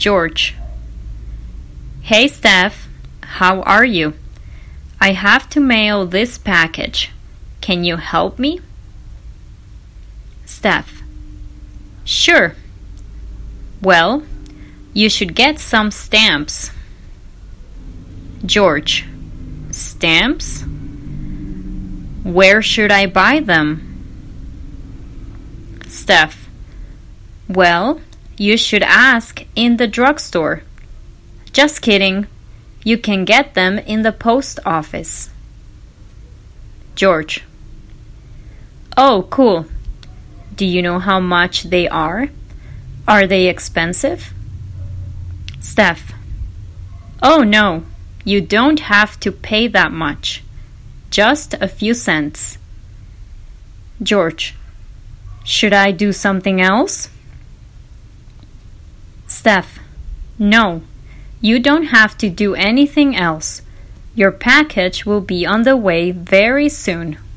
George. Hey, Steph. How are you? I have to mail this package. Can you help me? Steph. Sure. Well, you should get some stamps. George. Stamps? Where should I buy them? Steph. Well, you should ask in the drugstore. Just kidding. You can get them in the post office. George. Oh, cool. Do you know how much they are? Are they expensive? Steph. Oh, no. You don't have to pay that much. Just a few cents. George. Should I do something else? Steph. No. You don't have to do anything else. Your package will be on the way very soon.